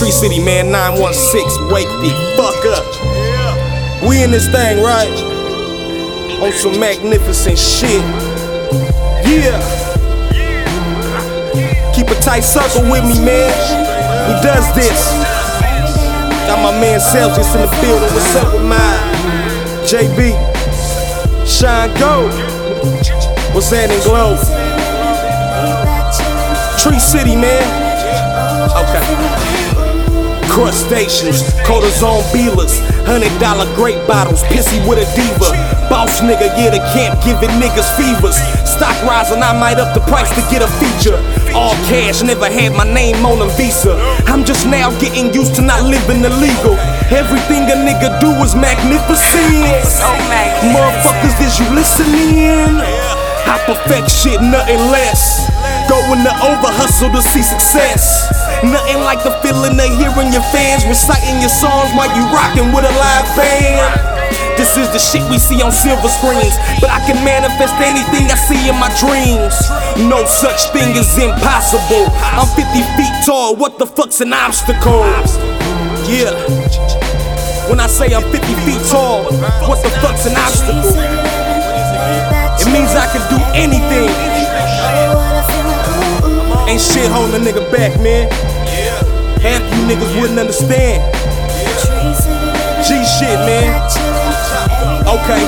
Tree City, man, 916, wake the fuck up. We in this thing, right? On some magnificent shit. Yeah. Keep a tight circle with me, man. He does this. Got my man Celsius in the building. What's up with mine? JB. Shine Go. What's that in Glow? Tree City, man. Okay. Crustaceans, cortisone beelers, $100 grape bottles, pissy with a diva. Boss nigga, yeah, the camp giving niggas fevers. Stock rising, I might up the price to get a feature. All cash, never had my name on a visa. I'm just now getting used to not living illegal. Everything a nigga do is magnificent. So magnificent. Motherfuckers, is you listening? I perfect shit, nothing less. Going to over hustle to see success. Nothing like the feeling of hearing your fans reciting your songs while you rockin' with a live band. This is the shit we see on silver screens, but I can manifest anything I see in my dreams. No such thing as impossible. I'm 50 feet tall, what the fuck's an obstacle? Yeah. When I say I'm 50 feet tall, what the fuck's an obstacle? It means I can do anything. Ain't shit holding a nigga back, man. Half you niggas wouldn't understand. G shit, man. Okay.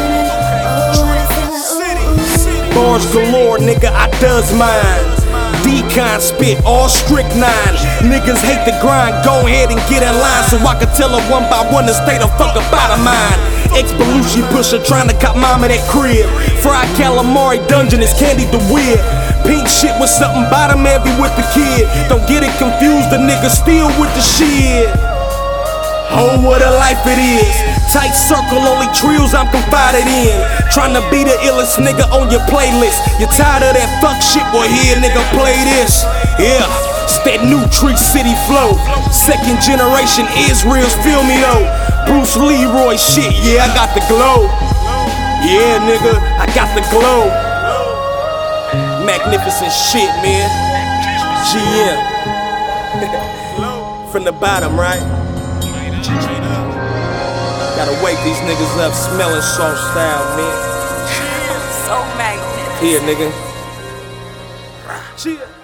Bars galore, nigga, I does mine. Decon spit, all strychnine. Niggas hate the grind, go ahead and get in line so I can tell her one by one to stay the fuck up out of mine. Ex-Belushi pusher trying to cop mama that crib. Fried calamari dungeon is Candy the Weird. Pink shit with something bottom heavy with the kid. Don't get it confused, the nigga still with the shit. Oh, what a life it is. Tight circle, only trios I'm confided in. Tryna be the illest nigga on your playlist. You tired of that fuck shit? Well, here, nigga, play this. Yeah, it's that new Tree City flow. Second generation Israel's, feel me though. Bruce Leroy shit, yeah, I got the glow. Yeah, nigga, I got the glow. Magnificent shit, man. GM. From the bottom, right? Gotta wake these niggas up, smelling soft style, man. So magnificent. Here, nigga. Cheer.